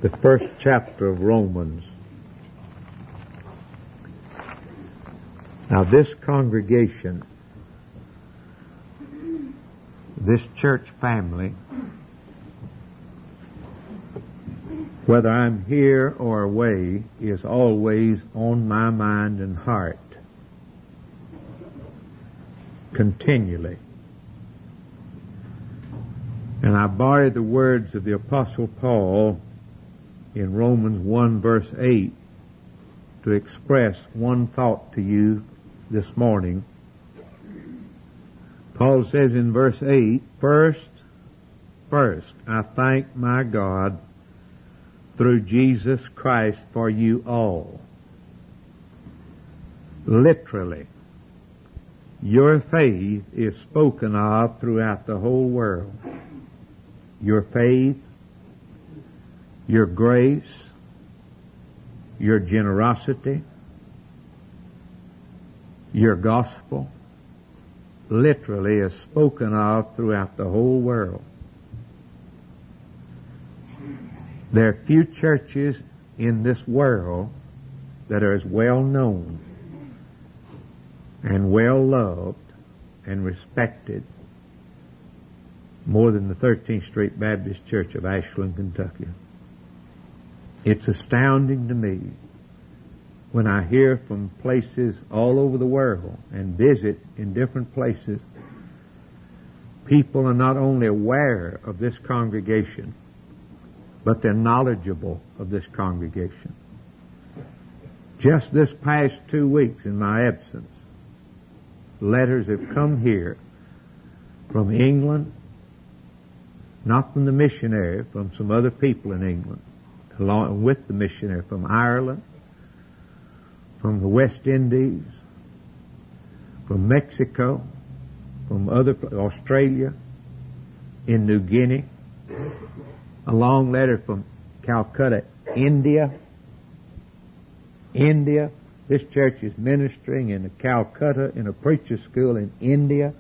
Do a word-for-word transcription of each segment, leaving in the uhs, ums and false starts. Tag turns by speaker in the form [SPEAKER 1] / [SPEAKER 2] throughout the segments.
[SPEAKER 1] the first chapter of Romans. Now this congregation, this church family, whether I'm here or away, is always on my mind and heart, continually. And I borrow the words of the Apostle Paul in Romans one verse eight to express one thought to you this morning. Paul says in verse eight, First, first, I thank my God through Jesus Christ for you all. Literally, your faith is spoken of throughout the whole world. Your faith, your grace, your generosity, your gospel, literally is spoken of throughout the whole world. There are few churches in this world that are as well known and well loved and respected more than the thirteenth Street Baptist Church of Ashland, Kentucky. It's astounding to me when I hear from places all over the world and visit in different places, people are not only aware of this congregation, but they're knowledgeable of this congregation. Just this past two weeks in my absence, letters have come here from England, not from the missionary, from some other people in England, along with the missionary, from Ireland, from the West Indies, from Mexico, from other, Australia, in New Guinea, a long letter from Calcutta, India. India. This church is ministering in Calcutta in a preacher's school in India.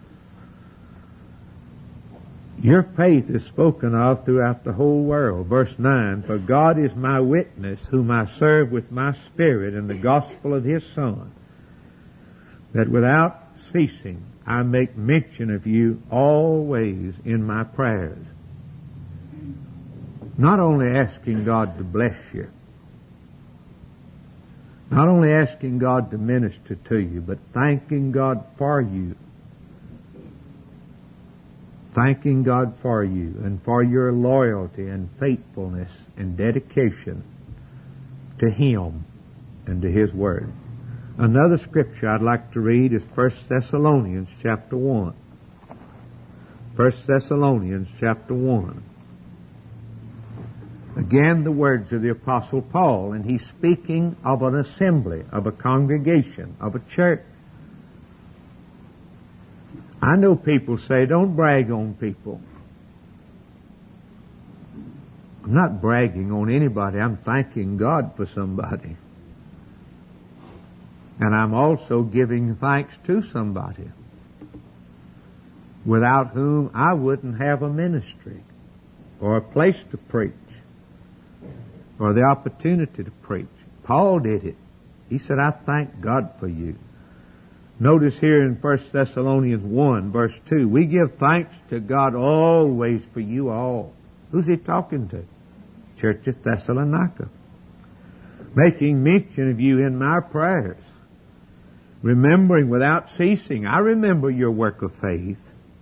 [SPEAKER 1] Your faith is spoken of throughout the whole world. Verse nine, For God is my witness, whom I serve with my spirit in the gospel of His Son, that without ceasing I make mention of you always in my prayers. Not only asking God to bless you, not only asking God to minister to you, but thanking God for you. Thanking God for you and for your loyalty and faithfulness and dedication to Him and to His Word. Another scripture I'd like to read is First Thessalonians chapter one. First Thessalonians chapter one. Again, the words of the Apostle Paul, and he's speaking of an assembly, of a congregation, of a church. I know people say, don't brag on people. I'm not bragging on anybody. I'm thanking God for somebody. And I'm also giving thanks to somebody, without whom I wouldn't have a ministry or a place to preach or the opportunity to preach. Paul did it. He said, I thank God for you. Notice here in First Thessalonians one, verse two, we give thanks to God always for you all. Who's he talking to? Church of Thessalonica. Making mention of you in my prayers. Remembering without ceasing. I remember your work of faith.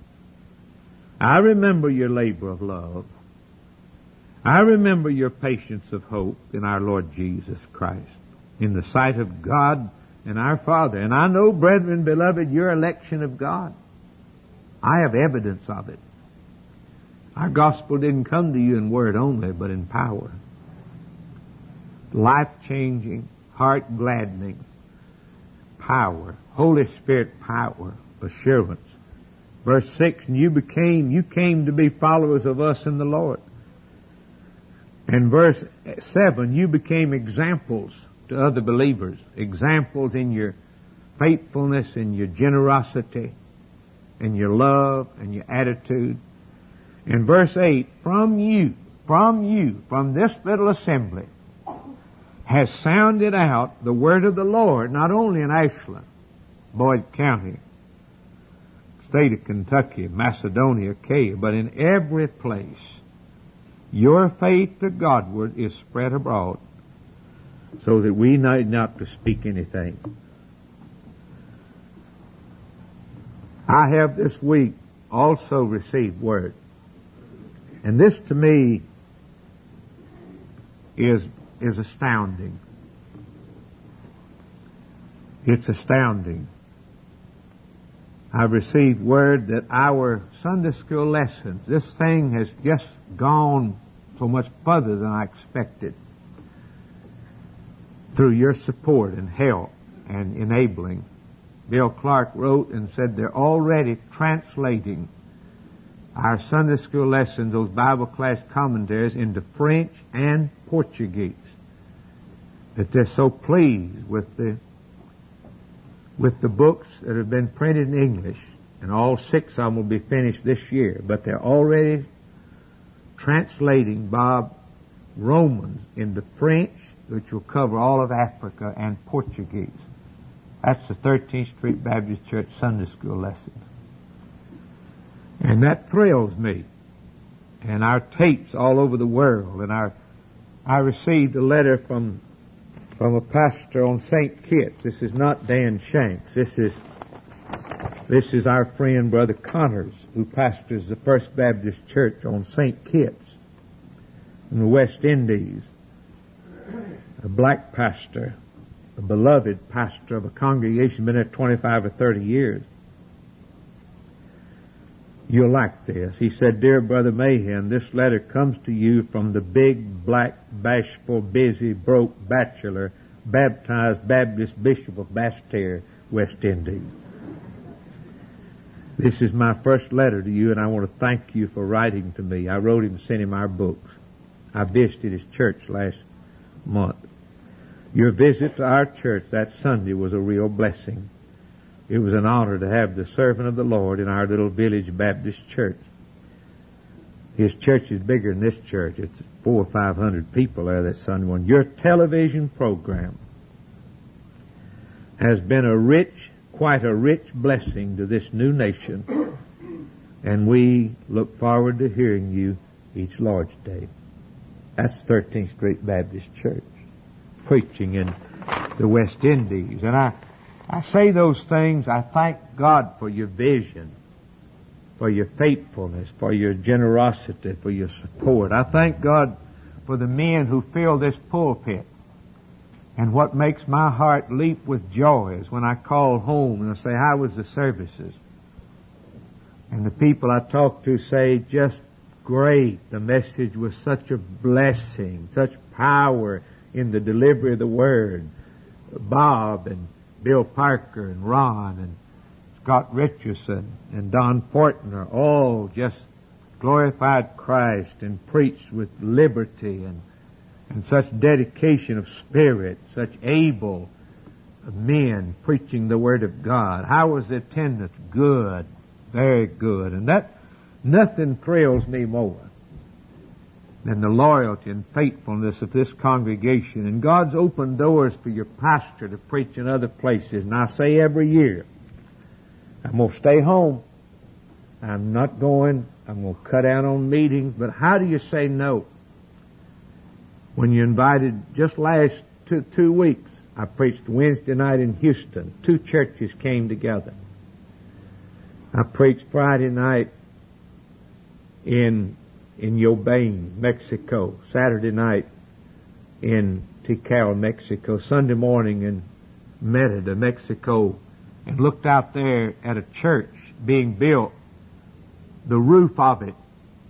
[SPEAKER 1] I remember your labor of love. I remember your patience of hope in our Lord Jesus Christ, in the sight of God and our Father. And I know, brethren, beloved, your election of God. I have evidence of it. Our gospel didn't come to you in word only, but in power. Life-changing, heart-gladdening power. Holy Spirit power, assurance. Verse six, and you became, you came to be followers of us in the Lord. And verse seven, you became examples to other believers, examples in your faithfulness and your generosity and your love and your attitude. And verse eight, from you, from you, from this little assembly, has sounded out the word of the Lord, not only in Ashland, Boyd County, state of Kentucky, Macedonia, Achaia, but in every place, your faith to Godward is spread abroad, so that we need not to speak anything. I have this week also received word, and this to me is is astounding. It's astounding. I've received word that our Sunday school lessons, this thing has just gone so much further than I expected through your support and help and enabling. Bill Clark wrote and said they're already translating our Sunday school lessons, those Bible class commentaries, into French and Portuguese. That they're so pleased with the with the books that have been printed in English, and all six of them will be finished this year. But they're already translating Bob Romans into French, which will cover all of Africa, and Portuguese. That's the thirteenth Street Baptist Church Sunday School lessons. And that thrills me. And our tapes all over the world. And our, I received a letter from, from a pastor on Saint Kitts. This is not Dan Shanks. This is, this is our friend Brother Connors, who pastors the First Baptist Church on Saint Kitts in the West Indies. A black pastor, a beloved pastor of a congregation, been there twenty-five or thirty years. You'll like this. He said, "Dear Brother Mahan, this letter comes to you from the big, black, bashful, busy, broke bachelor, baptized Baptist Bishop of Basseterre, West Indies. This is my first letter to you, and I want to thank you for writing to me. I wrote him and sent him our books. I visited his church last month. Your visit to our church that Sunday was a real blessing. It was an honor to have the servant of the Lord in our little village Baptist church. His church is bigger than this church. It's four or five hundred people there that Sunday morning. Your television program has been a rich, quite a rich blessing to this new nation, and we look forward to hearing you each Lord's Day." That's thirteenth Street Baptist Church, preaching in the West Indies. And I, I say those things. I thank God for your vision, for your faithfulness, for your generosity, for your support. I thank God for the men who fill this pulpit. And what makes my heart leap with joy is when I call home and I say, "How was the services?" And the people I talk to say, "Just great. The message was such a blessing, such power in the delivery of the word." Bob and Bill Parker and Ron and Scott Richardson and Don Fortner all just glorified Christ and preached with liberty and, and such dedication of spirit, such able men preaching the Word of God. How was the attendance? Good. Very good. And that, nothing thrills me more than the loyalty and faithfulness of this congregation. And God's opened doors for your pastor to preach in other places. And I say every year, I'm going to stay home. I'm not going, I'm going to cut out on meetings. But how do you say no? When you're invited, just last two, two weeks, I preached Wednesday night in Houston. Two churches came together. I preached Friday night in in Yobain, Mexico. Saturday night in Tikal, Mexico. Sunday morning in Merida, Mexico. And looked out there at a church being built. The roof of it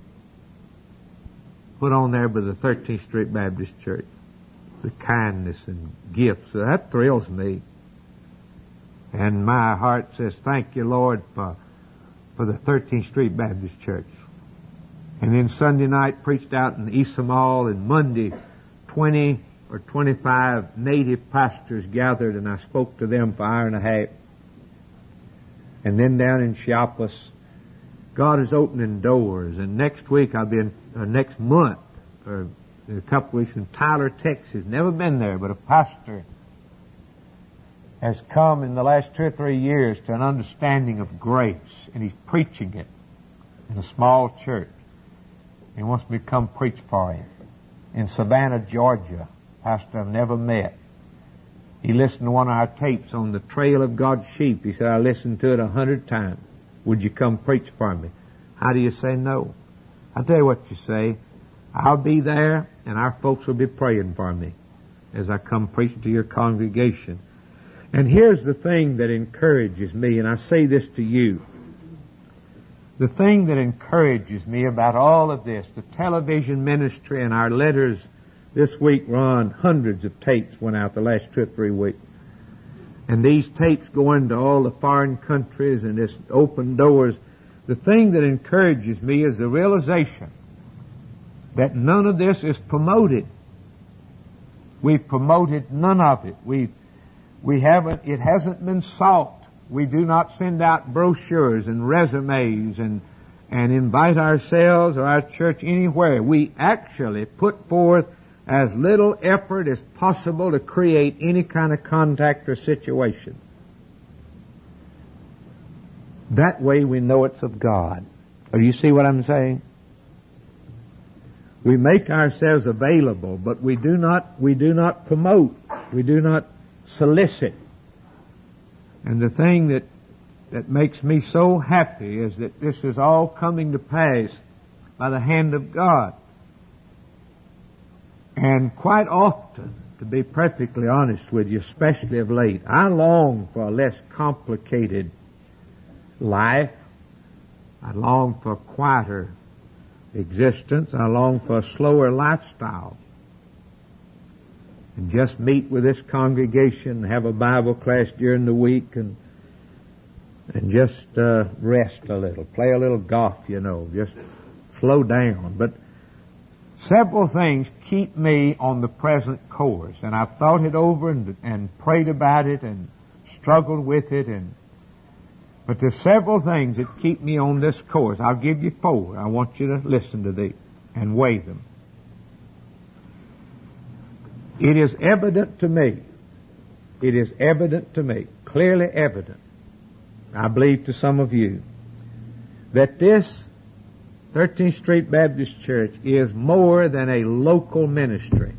[SPEAKER 1] put on there by the thirteenth Street Baptist Church. The kindness and gifts. So that thrills me. And my heart says, thank you, Lord, for, for the thirteenth Street Baptist Church. And then Sunday night preached out in Isamall, and Monday twenty or twenty-five native pastors gathered, and I spoke to them for an hour and a half. And then down in Chiapas, God is opening doors. And next week I'll be in, uh, next month, or a couple weeks in Tyler, Texas. Never been there, but a pastor has come in the last two or three years to an understanding of grace, and he's preaching it in a small church. He wants me to come preach for him. In Savannah, Georgia, pastor I've never met. He listened to one of our tapes on the trail of God's sheep. He said, I listened to it a hundred times. Would you come preach for me? How do you say no? I'll tell you what you say. I'll be there, and our folks will be praying for me as I come preach to your congregation. And here's the thing that encourages me, and I say this to you. The thing that encourages me about all of this, the television ministry and our letters this week were on, hundreds of tapes went out the last two or three weeks. And these tapes go into all the foreign countries and this open doors. The thing that encourages me is the realization that none of this is promoted. We've promoted none of it. We've We haven't, it hasn't been sought. We do not send out brochures and resumes and, and invite ourselves or our church anywhere. We actually put forth as little effort as possible to create any kind of contact or situation. That way we know it's of God. Do you see what I'm saying? We make ourselves available, but we do not, we do not promote. We do not solicit. And the thing that, that makes me so happy is that this is all coming to pass by the hand of God. And quite often, to be perfectly honest with you, especially of late, I long for a less complicated life. I long for a quieter existence. I long for a slower lifestyle. And just meet with this congregation, have a Bible class during the week, and and just uh, rest a little, play a little golf, you know, just slow down. But several things keep me on the present course, and I've thought it over and, and prayed about it and struggled with it, and but there's several things that keep me on this course. I'll give you four. I want you to listen to these and weigh them. It is evident to me, it is evident to me, clearly evident, I believe to some of you, that this thirteenth Street Baptist Church is more than a local ministry.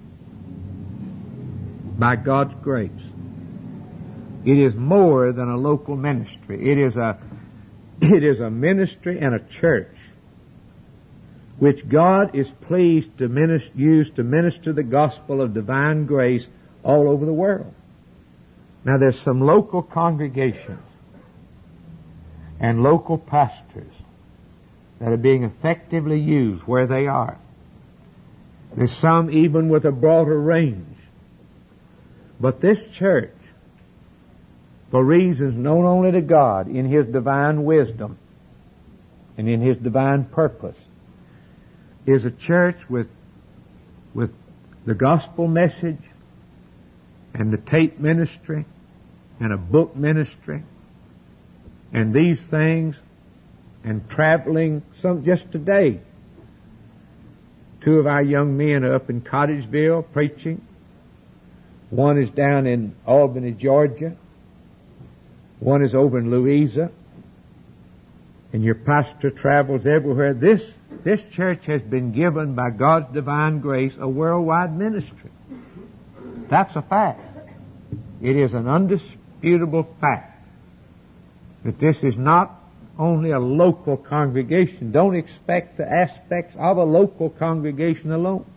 [SPEAKER 1] By God's grace. It is more than a local ministry. It is a, it is a ministry and a church which God is pleased to minister, use to minister the gospel of divine grace all over the world. Now there's some local congregations and local pastors that are being effectively used where they are. There's some even with a broader range. But this church, for reasons known only to God in His divine wisdom and in His divine purpose, is a church with, with the gospel message and the tape ministry and a book ministry and these things and traveling. Some just today, two of our young men are up in Cottageville preaching. One is down in Albany, Georgia. One is over in Louisa. And your pastor travels everywhere. This This church has been given by God's divine grace a worldwide ministry. That's a fact. It is an undisputable fact that this is not only a local congregation. Don't expect the aspects of a local congregation alone.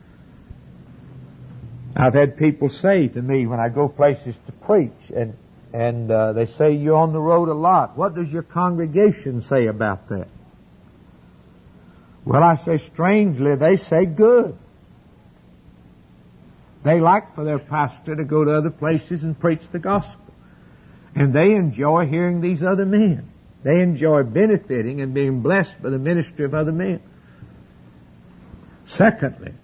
[SPEAKER 1] I've had people say to me when I go places to preach, and and uh, they say, you're on the road a lot. What does your congregation say about that? Well, I say, strangely, they say good. They like for their pastor to go to other places and preach the gospel. And they enjoy hearing these other men. They enjoy benefiting and being blessed by the ministry of other men. Secondly,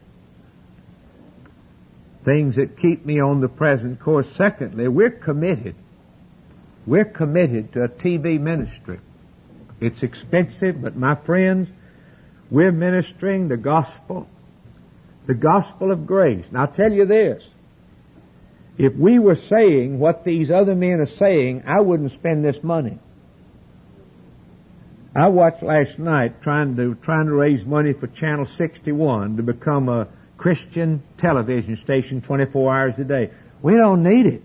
[SPEAKER 1] things that keep me on the present course. Secondly, we're committed. We're committed to a T V ministry. It's expensive, but my friends, we're ministering the gospel The gospel of grace. And I'll tell you this. If we were saying what these other men are saying, I wouldn't spend this money. I watched last night trying to trying to raise money for Channel sixty-one to become a Christian television station twenty-four hours a day. We don't need it.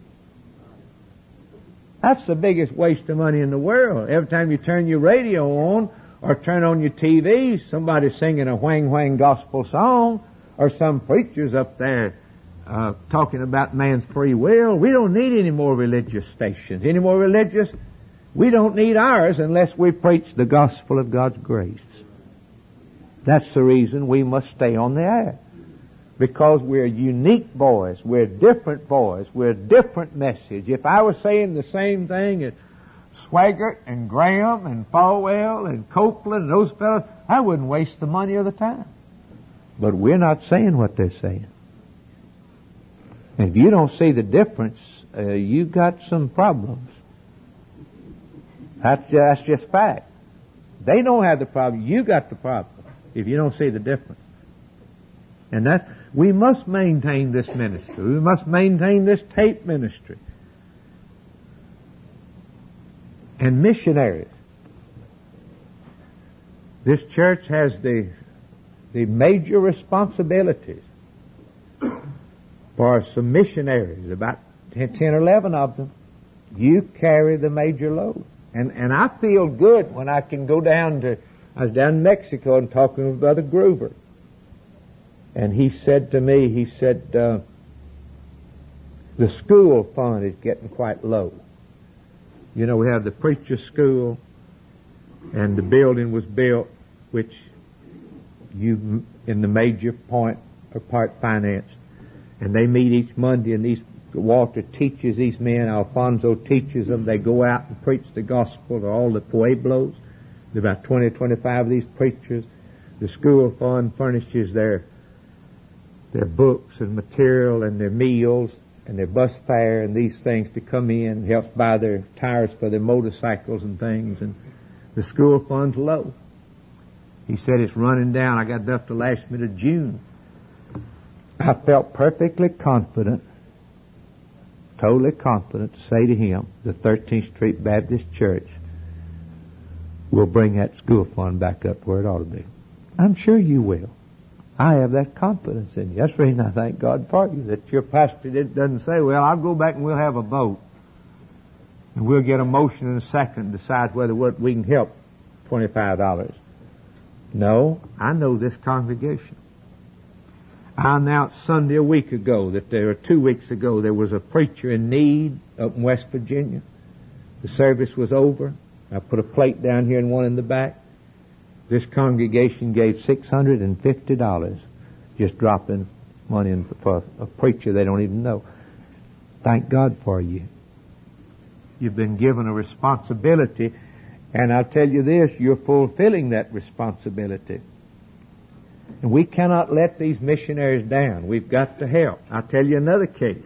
[SPEAKER 1] That's the biggest waste of money in the world. Every time you turn your radio on or turn on your T V, somebody's singing a whang-whang gospel song, or some preacher's up there uh, talking about man's free will. We don't need any more religious stations, any more religious. We don't need ours unless we preach the gospel of God's grace. That's the reason we must stay on the air. Because we're unique boys. We're different boys. We're a different message. If I was saying the same thing as Swaggart and Graham and Falwell and Copeland and those fellows, I wouldn't waste the money or the time. But we're not saying what they're saying. And if you don't see the difference, uh, you've got some problems. That's, uh, that's just fact. They don't have the problem. You got the problem if you don't see the difference. And that, we must maintain this ministry. We must maintain this tape ministry. And missionaries. This church has the, the major responsibilities for some missionaries, about ten, eleven of them. You carry the major load. And, and I feel good when I can go down to, I was down in Mexico and talking with Brother Groover. And he said to me, he said, uh, the school fund is getting quite low. You know, we have the preacher school, and the building was built, which you, in the major point, are part financed. And they meet each Monday, and these, Walter teaches these men, Alfonso teaches them. They go out and preach the gospel to all the pueblos. There are about twenty, twenty-five of these preachers. The school fund furnishes their their books and material and their meals and their bus fare and these things to come in, helps buy their tires for their motorcycles and things, and the school fund's low. He said it's running down. I got enough to last me to June. I felt perfectly confident, totally confident to say to him, the thirteenth Street Baptist Church will bring that school fund back up where it ought to be. I'm sure you will. I have that confidence in you. That's the reason I thank God for you, that your pastor doesn't say, well, I'll go back and we'll have a vote. And we'll get a motion in a second and decide whether we can help twenty-five dollars. No, I know this congregation. I announced Sunday a week ago that there, or two weeks ago, there was a preacher in need up in West Virginia. The service was over. I put a plate down here and one in the back. This congregation gave six hundred fifty dollars, just dropping money in for a preacher they don't even know. Thank God for you. You've been given a responsibility, and I'll tell you this, you're fulfilling that responsibility. And we cannot let these missionaries down. We've got to help. I'll tell you another case.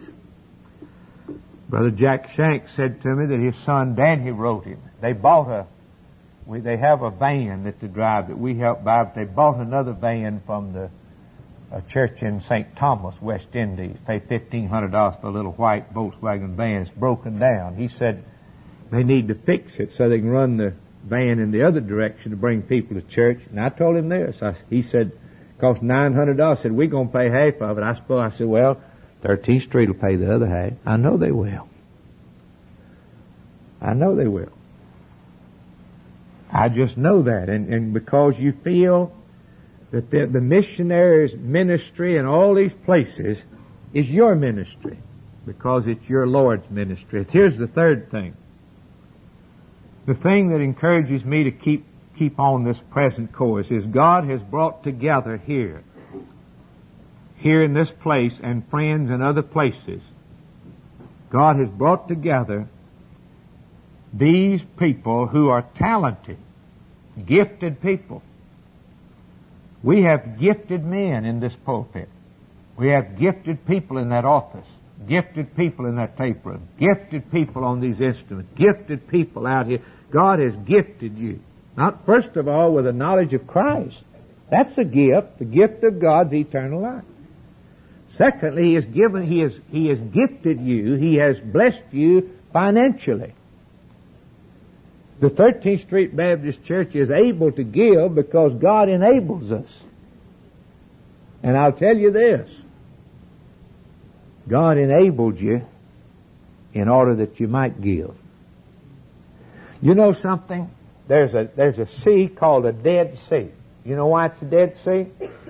[SPEAKER 1] Brother Jack Shank said to me that his son Danny wrote him. They bought a We, they have a van that they drive that we help buy, but they bought another van from the a church in Saint Thomas, West Indies. Paid fifteen hundred dollars for a little white Volkswagen van. It's broken down. He said they need to fix it so they can run the van in the other direction to bring people to church. And I told him this. I, he said, it cost nine hundred dollars. I said, we're going to pay half of it. I suppose, I said, well, thirteenth Street will pay the other half. I know they will. I know they will. I just know that. And, and because you feel that the, the missionaries' ministry in all these places is your ministry, because it's your Lord's ministry. Here's the third thing. The thing that encourages me to keep keep on this present course is God has brought together here, here in this place, and friends in other places. God has brought together these people who are talented, gifted people. We have gifted men in this pulpit. We have gifted people in that office, gifted people in that tape room, gifted people on these instruments, gifted people out here. God has gifted you. Not first of all with a knowledge of Christ. That's a gift. The gift of God's eternal life. Secondly, He has given, He has, He has gifted you, He has blessed you financially. The thirteenth Street Baptist Church is able to give because God enables us. And I'll tell you this, God enabled you in order that you might give. You know something? There's a, there's a sea called a Dead Sea. You know why it's a Dead Sea?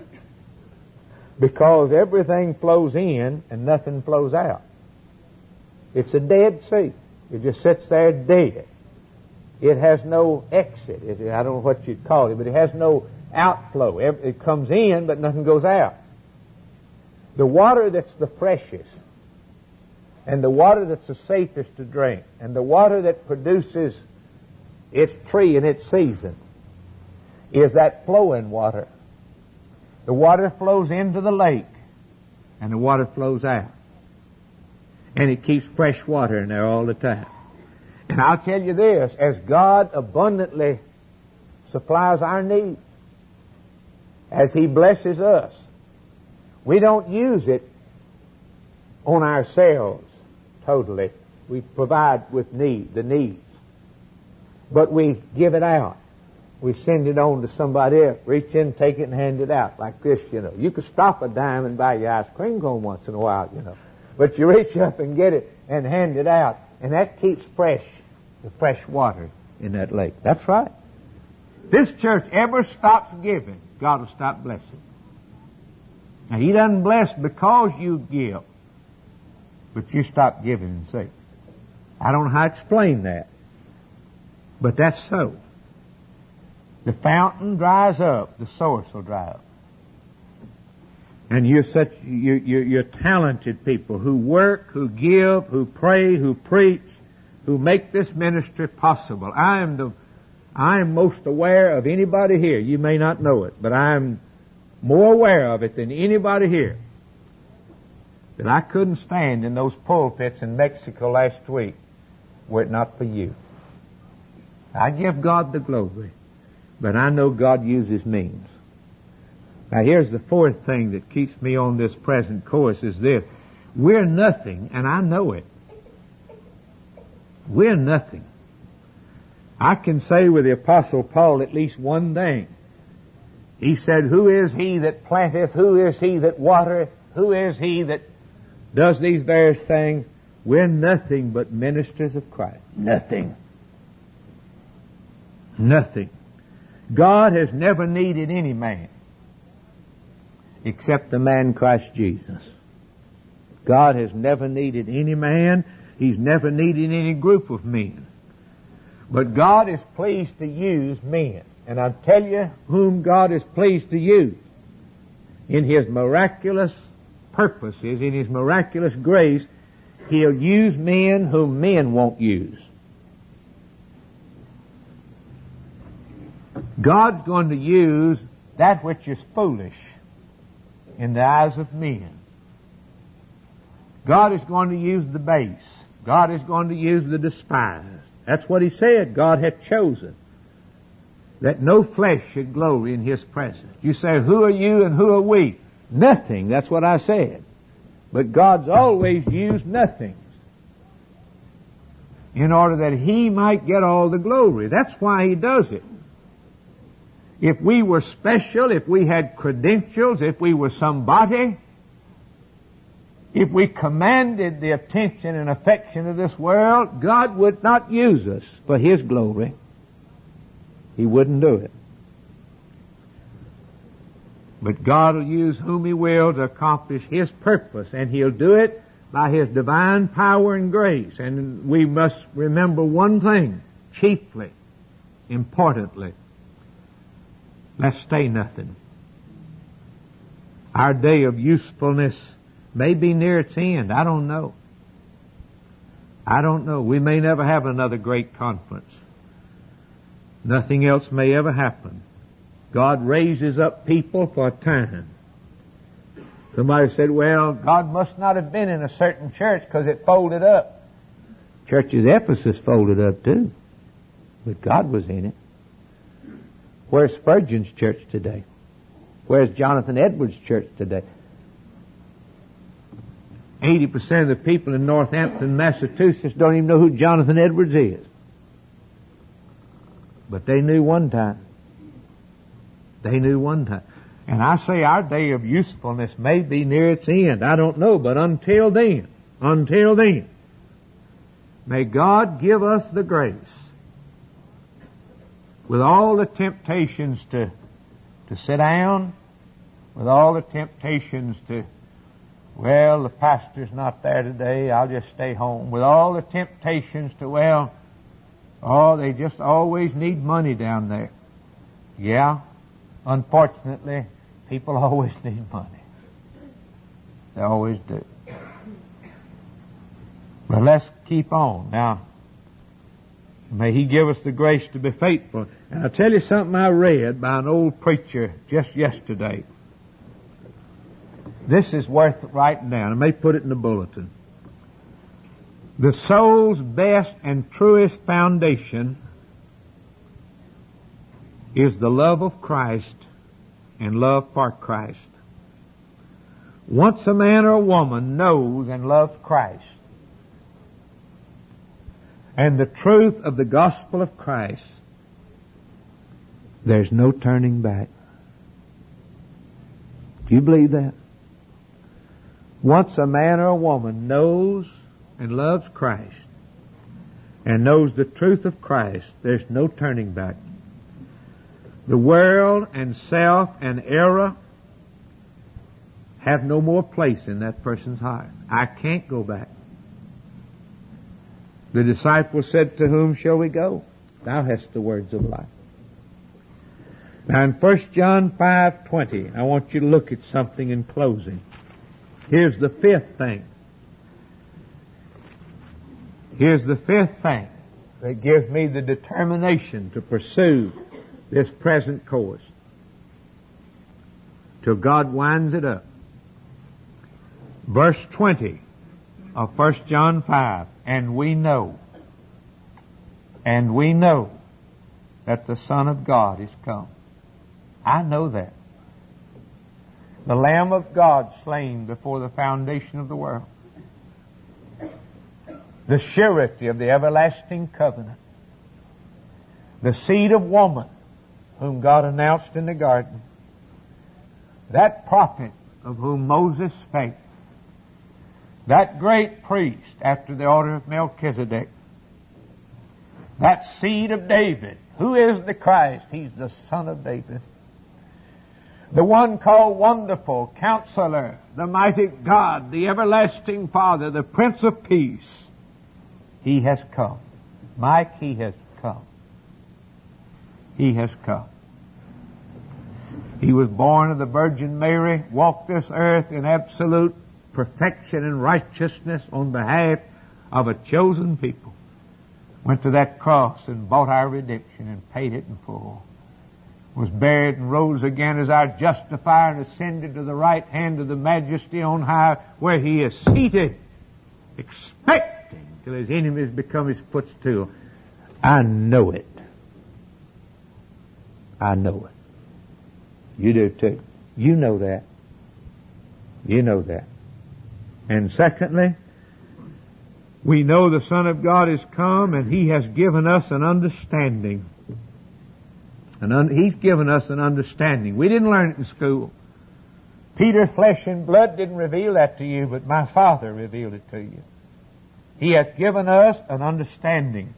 [SPEAKER 1] Because everything flows in and nothing flows out. It's a Dead Sea. It just sits there dead. It has no exit. It, I don't know what you'd call it, but it has no outflow. It comes in, but nothing goes out. The water that's the freshest, and the water that's the safest to drink, and the water that produces its tree in its season, is that flowing water. The water flows into the lake, and the water flows out. And it keeps fresh water in there all the time. And I'll tell you this, as God abundantly supplies our needs, as He blesses us, we don't use it on ourselves totally. We provide with need, the needs. But we give it out. We send it on to somebody else. Reach in, take it, and hand it out. Like this, you know. You could stop a dime and buy your ice cream cone once in a while, you know. But you reach up and get it and hand it out. And that keeps fresh, the fresh water in that lake. That's right. This church ever stops giving, God will stop blessing. Now, He doesn't bless because you give, but you stop giving and say, I don't know how to explain that, but that's so. The fountain dries up, the source will dry up. And you're such, you're, you're, you're talented people who work, who give, who pray, who preach, who make this ministry possible. I am the, I am most aware of anybody here. You may not know it, but I am more aware of it than anybody here. That I couldn't stand in those pulpits in Mexico last week were it not for you. I give God the glory, but I know God uses means. Now here's the fourth thing that keeps me on this present course is this. We're nothing, and I know it. We're nothing. I can say with the Apostle Paul at least one thing. He said, who is he that planteth? Who is he that watereth? Who is he that does these various things? We're nothing but ministers of Christ. Nothing. Nothing. God has never needed any man except the man Christ Jesus. God has never needed any man. He's never needed any group of men. But God is pleased to use men. And I'll tell you whom God is pleased to use. In His miraculous purposes, in His miraculous grace, He'll use men whom men won't use. God's going to use that which is foolish in the eyes of men. God is going to use the base. God is going to use the despised. That's what He said God had chosen. That no flesh should glory in His presence. You say, who are you and who are we? Nothing. That's what I said. But God's always used nothings in order that He might get all the glory. That's why He does it. If we were special, if we had credentials, if we were somebody, if we commanded the attention and affection of this world, God would not use us for His glory. He wouldn't do it. But God will use whom He will to accomplish His purpose, and He'll do it by His divine power and grace. And we must remember one thing, chiefly, importantly. Let's stay nothing. Our day of usefulness may be near its end. I don't know. I don't know. We may never have another great conference. Nothing else may ever happen. God raises up people for a time. Somebody said, well, God must not have been in a certain church because it folded up. Church of Ephesus folded up too. But God was in it. Where's Spurgeon's church today? Where's Jonathan Edwards' church today? eighty percent of the people in Northampton, Massachusetts don't even know who Jonathan Edwards is. But they knew one time. They knew one time. And I say our day of usefulness may be near its end. I don't know, but until then, until then, may God give us the grace with all the temptations to, to sit down, with all the temptations to, well, the pastor's not there today, I'll just stay home. With all the temptations to, well, oh, they just always need money down there. Yeah, unfortunately, people always need money. They always do. But let's keep on. Now, may He give us the grace to be faithful. And I'll tell you something I read by an old preacher just yesterday. This is worth writing down. I may put it in the bulletin. The soul's best and truest foundation is the love of Christ and love for Christ. Once a man or a woman knows and loves Christ and the truth of the gospel of Christ, there's no turning back. Do you believe that? Once a man or a woman knows and loves Christ and knows the truth of Christ, there's no turning back. The world and self and error have no more place in that person's heart. I can't go back. The disciples said, to whom shall we go? Thou hast the words of life. Now in First John five twenty, I want you to look at something in closing. Here's the fifth thing. Here's the fifth thing that gives me the determination to pursue this present course till God winds it up. Verse twenty of First John five, and we know, and we know that the Son of God is come. I know that. The Lamb of God slain before the foundation of the world. The surety of the everlasting covenant. The seed of woman whom God announced in the garden. That prophet of whom Moses spake. That great priest after the order of Melchizedek. That seed of David. Who is the Christ? He's the Son of David. The one called Wonderful, Counselor, the Mighty God, the Everlasting Father, the Prince of Peace. He has come. Mike, He has come. He has come. He was born of the Virgin Mary, walked this earth in absolute perfection and righteousness on behalf of a chosen people. Went to that cross and bought our redemption and paid it in full. Was buried and rose again as our justifier and ascended to the right hand of the Majesty on high, where He is seated, expecting till His enemies become His footstool. I know it. I know it. You do too. You know that. You know that. And secondly, we know the Son of God has come and He has given us an understanding. And un- He's given us an understanding. We didn't learn it in school. Peter, flesh and blood didn't reveal that to you, but my Father revealed it to you. He hath given us an understanding.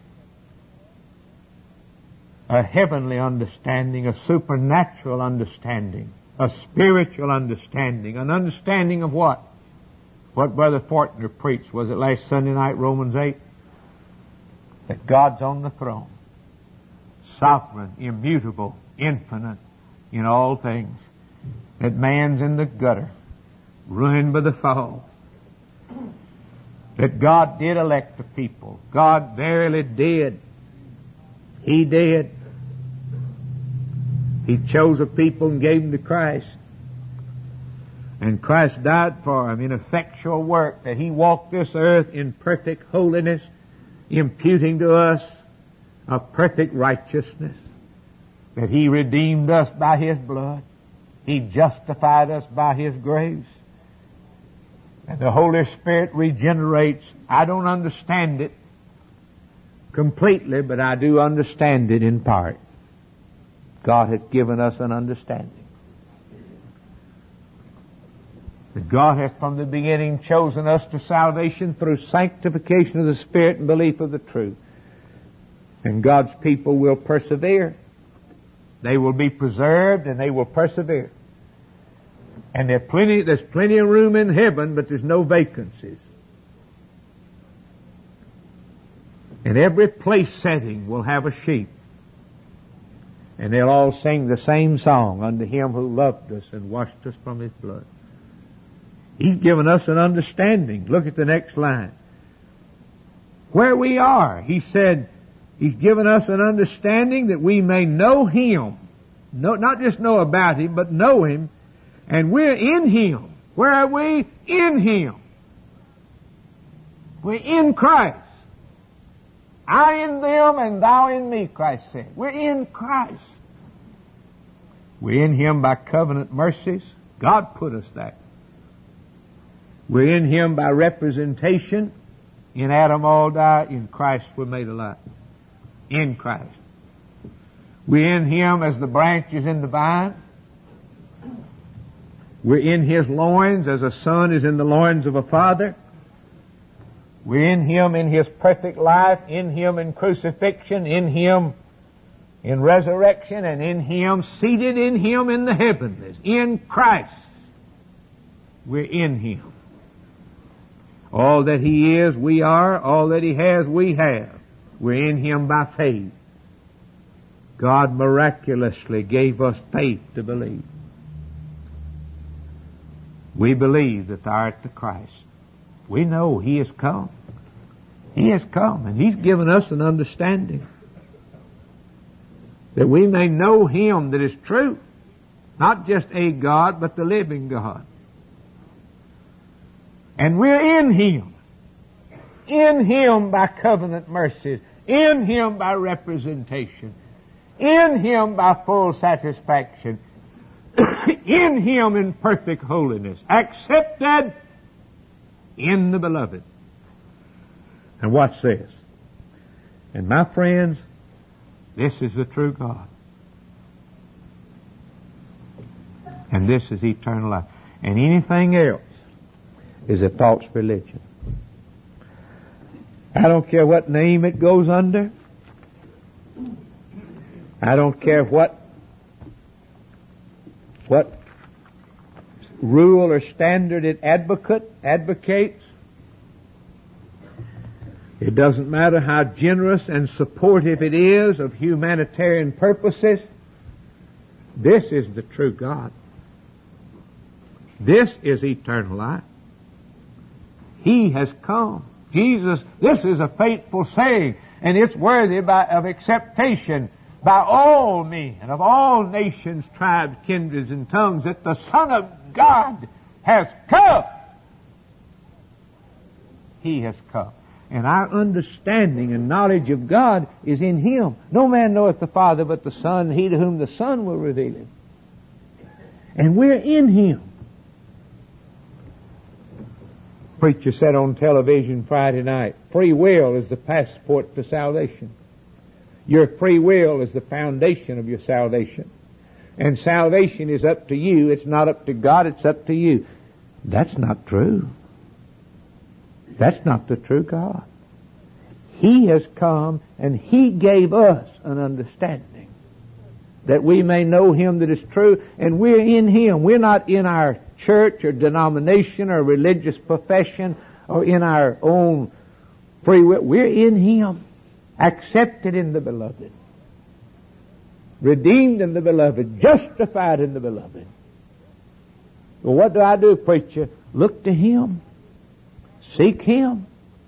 [SPEAKER 1] A heavenly understanding, a supernatural understanding, a spiritual understanding, an understanding of what? What Brother Fortner preached, was it last Sunday night, Romans eight? That God's on the throne. Sovereign, immutable, infinite in all things. That man's in the gutter, ruined by the fall. That God did elect the people. God verily did. He did. He chose a people and gave them to Christ. And Christ died for them in effectual work, that He walked this earth in perfect holiness, imputing to us a perfect righteousness, that He redeemed us by His blood. He justified us by His grace. And the Holy Spirit regenerates. I don't understand it completely, but I do understand it in part. God has given us an understanding. That God has from the beginning chosen us to salvation through sanctification of the Spirit and belief of the truth. And God's people will persevere. They will be preserved and they will persevere. And there's plenty, there's plenty of room in heaven, but there's no vacancies. And every place setting will have a sheep. And they'll all sing the same song, unto Him who loved us and washed us from His blood. He's given us an understanding. Look at the next line. Where we are, He said, He's given us an understanding that we may know Him. No, not just know about Him, but know Him. And we're in Him. Where are we? In Him. We're in Christ. I in them and thou in me, Christ said. We're in Christ. We're in Him by covenant mercies. God put us there. We're in Him by representation. In Adam all die, in Christ we're made alive. In Christ. We're in Him as the branches in the vine. We're in His loins as a son is in the loins of a father. We're in Him in His perfect life, in Him in crucifixion, in Him in resurrection, and in Him, seated in Him in the heavenlies. In Christ. We're in Him. All that He is, we are. All that He has, we have. We're in Him by faith. God miraculously gave us faith to believe. We believe that thou art the Christ. We know He has come. He has come, and He's given us an understanding that we may know Him that is true. Not just a God, but the living God. And we're in Him. In Him by covenant mercies. In Him by representation. In Him by full satisfaction. In Him in perfect holiness. Accepted in the beloved. And watch this. And my friends, this is the true God. And this is eternal life. And anything else is a false religion. I don't care what name it goes under. I don't care what what rule or standard it advocate, advocates. It doesn't matter how generous and supportive it is of humanitarian purposes. This is the true God. This is eternal life. He has come. Jesus, this is a faithful saying, and it's worthy by, of acceptation by all men of all nations, tribes, kindreds, and tongues, that the Son of God has come. He has come. And our understanding and knowledge of God is in Him. No man knoweth the Father but the Son, and he to whom the Son will reveal Him. And we're in Him. Preacher said on television Friday night, free will is the passport to salvation. Your free will is the foundation of your salvation. And salvation is up to you. It's not up to God, it's up to you. That's not true. That's not the true God. He has come and He gave us an understanding that we may know Him that is true, and we're in Him. We're not in our church or denomination or religious profession or in our own free will. We're in Him, accepted in the beloved, redeemed in the beloved, justified in the beloved. Well, what do I do, preacher? Look to Him. Seek Him.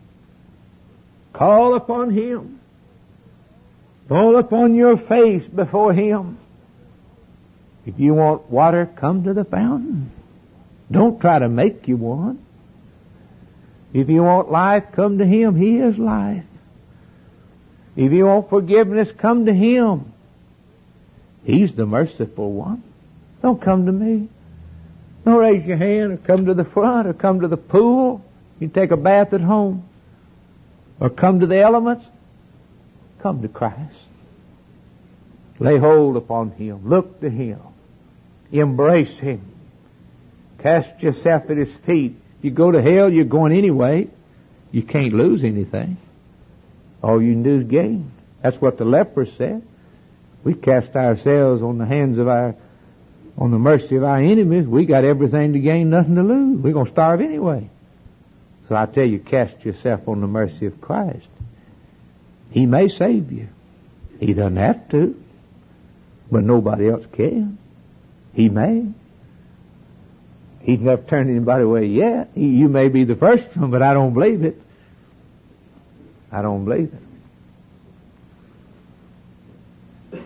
[SPEAKER 1] Call upon Him. Fall upon your face before Him. If you want water, come to the fountain. Don't try to make you one. If you want life, come to Him. He is life. If you want forgiveness, come to Him. He's the merciful one. Don't come to me. Don't raise your hand or come to the front or come to the pool. You take a bath at home. Or come to the elements. Come to Christ. Lay hold upon Him. Look to Him. Embrace Him. Cast yourself at His feet. If you go to hell, you're going anyway. You can't lose anything. All you can do is gain. That's what the leper said. We cast ourselves on the hands of our, on the mercy of our enemies. We got everything to gain, nothing to lose. We're going to starve anyway. So I tell you, cast yourself on the mercy of Christ. He may save you. He doesn't have to. But nobody else can. He may. He's never turned anybody away yet. He, you may be the first one, but I don't believe it. I don't believe it.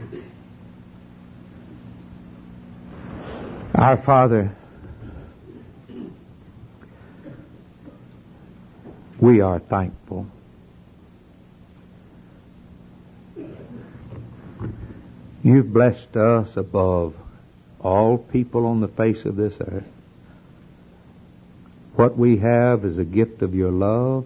[SPEAKER 1] Our Father, we are thankful. You've blessed us above all people on the face of this earth. What we have is a gift of your love,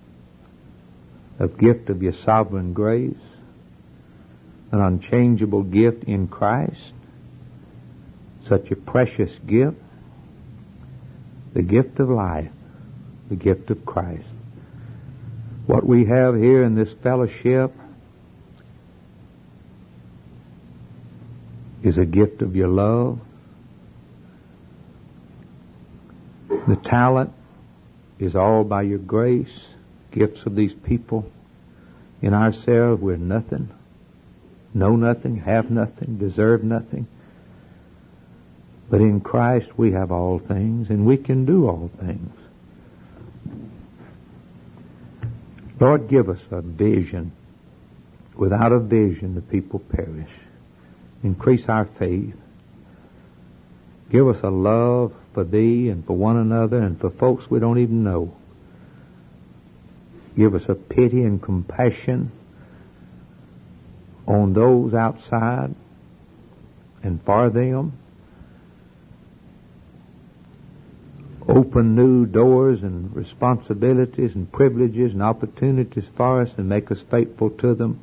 [SPEAKER 1] a gift of your sovereign grace, an unchangeable gift in Christ, such a precious gift, the gift of life, the gift of Christ. What we have here in this fellowship is a gift of your love. The talent is all by your grace, gifts of these people. In ourselves, we're nothing, know nothing, have nothing, deserve nothing. But in Christ, we have all things, and we can do all things. Lord, give us a vision. Without a vision, the people perish. Increase our faith. Give us a love for Thee and for one another and for folks we don't even know. Give us a pity and compassion on those outside and for them. Open new doors and responsibilities and privileges and opportunities for us and make us faithful to them.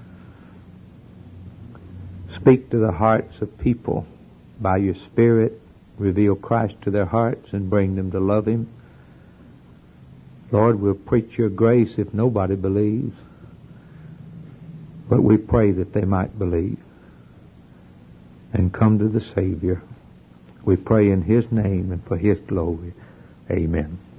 [SPEAKER 1] Speak to the hearts of people by your Spirit. Reveal Christ to their hearts and bring them to love Him. Lord, we'll preach your grace if nobody believes. But we pray that they might believe and come to the Savior. We pray in His name and for His glory. Amen.